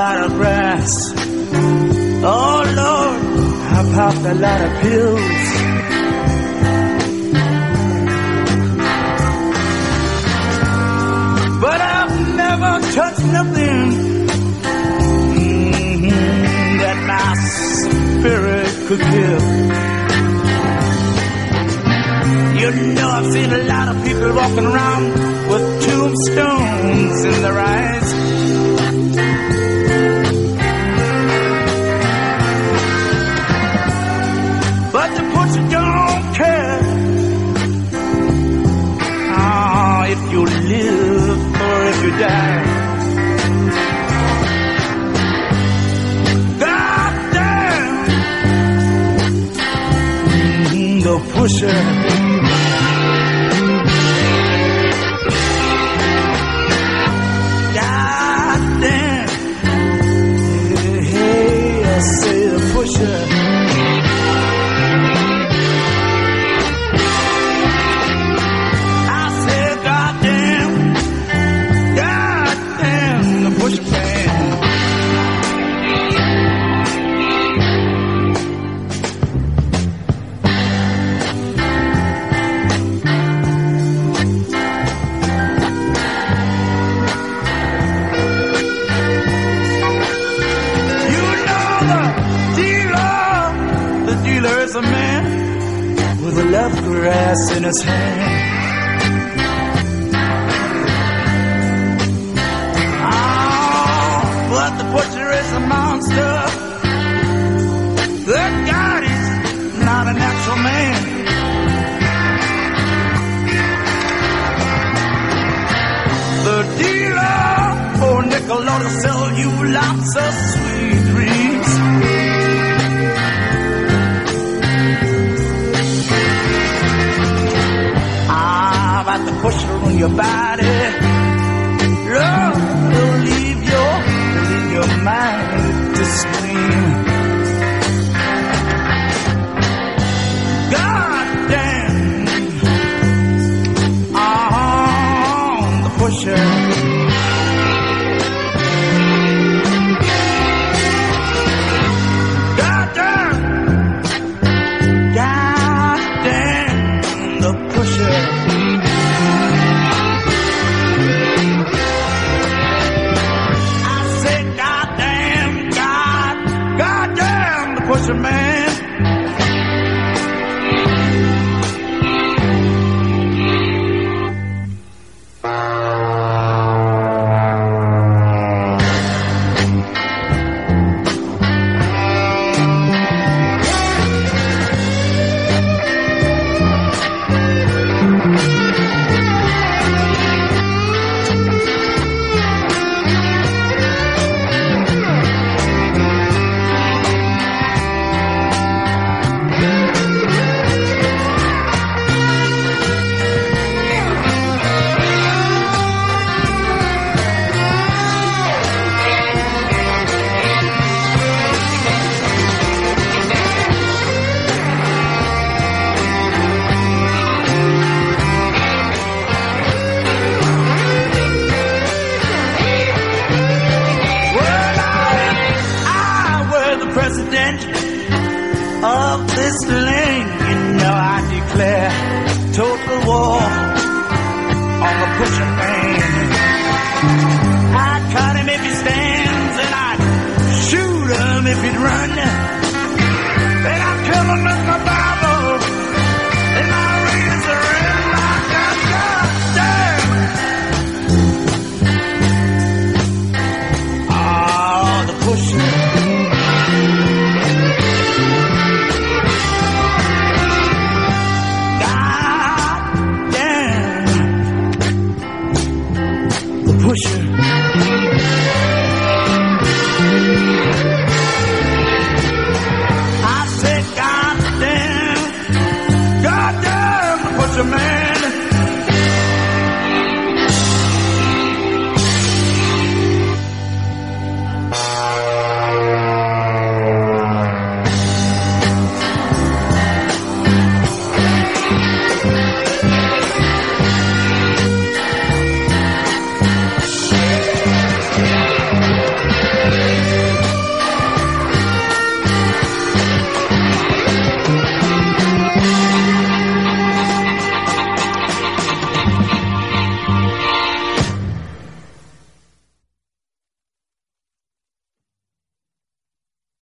lot of grass. Oh Lord, I popped a lot of pills. But I've never touched nothing that my spirit could give. You know, I've seen a lot of people walking around with tombstones in their eyes. But the pusher don't care if you live or if you die. God damn, the pusher. Grass in his hand. Oh, but the butcher is a monster. That God is not a natural man. The dealer, for a nickel, ought to sell you lots of sweet dreams. About the pusher on your body, love will leave your mind to scream. God damn, the pusher. God damn, the pusher. Pusher man. Of this land, you know I declare total war on the pusher man. I cut him if he stands, and I shoot him if he'd run. Then I kill him with my Bible and my razor and my gun. Oh, the pusher. Pusher. I said, God damn, the pusher man.